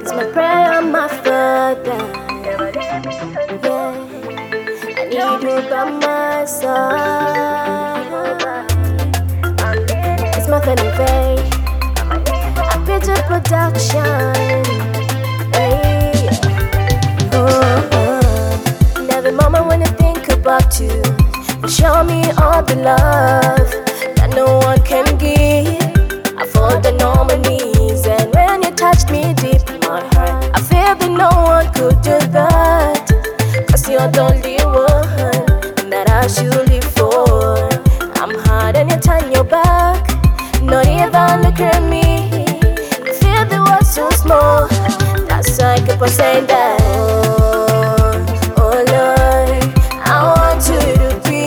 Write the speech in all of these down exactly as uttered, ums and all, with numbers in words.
my prayer, my Father. Yeah, I need you by my side. It's my family way. I picture production. Hey, oh, oh. And every moment when I think about you, you show me all the love that no one can give. I fall down on my knees, and when you touched me deep in my heart, I feel that no one could do that. Cause you're the only one that I should live for. I'm hard and you turn your back, not even look at me. I feel the world so small, that's why I keep on saying that. Oh, oh Lord, I want you to be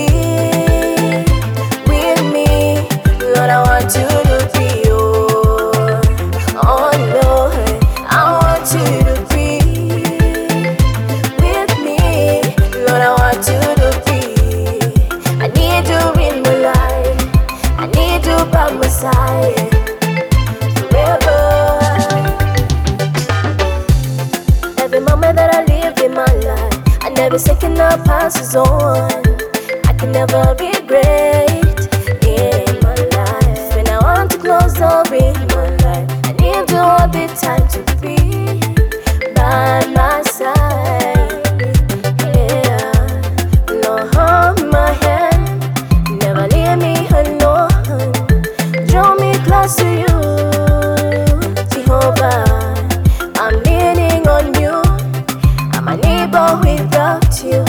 with me. Lord, I want you to be. Oh Lord, I want you to be with me. Lord, I want you to be. I need you in my life, I need you by my side forever. Every moment that I live in my life, and every second that passes on, I can never be great in my life. When I want to close up in my life, I need you all the time to be by my side. Yeah, Lord, hold my hand, never leave me alone. Draw me close to you, Jehovah. I'm leaning on you, I'm a neighbor without you.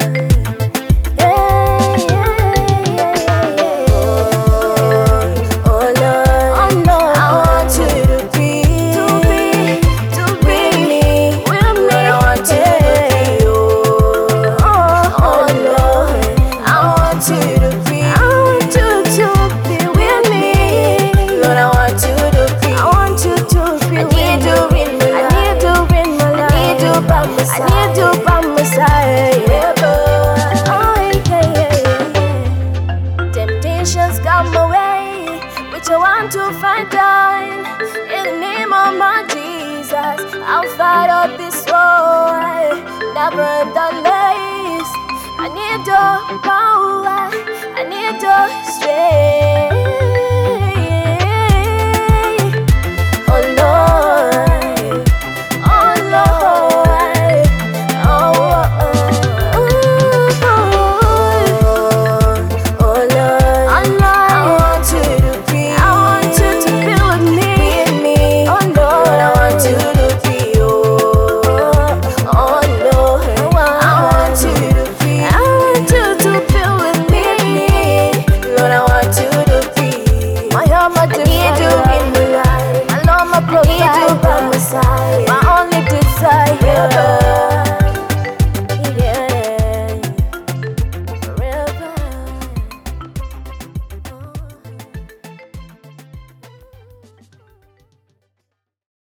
Yeah, yeah, yeah, yeah, yeah. Oh, oh Lord, oh Lord, I want you to be, to be, to be me, with me. Lord, I want you to be. Oh, oh, oh Lord, I want you to be, I want you to be with me. Lord, I want you to be, I want you to be. I need you in my life, I need you in my life, I need you by my side, I need you by my side. Yeah, oh yeah, yeah, yeah. Temptations come my way, which I want to fight on. In the name of my Jesus, I'll fight up this war. Never done this. I need your power, I need your strength.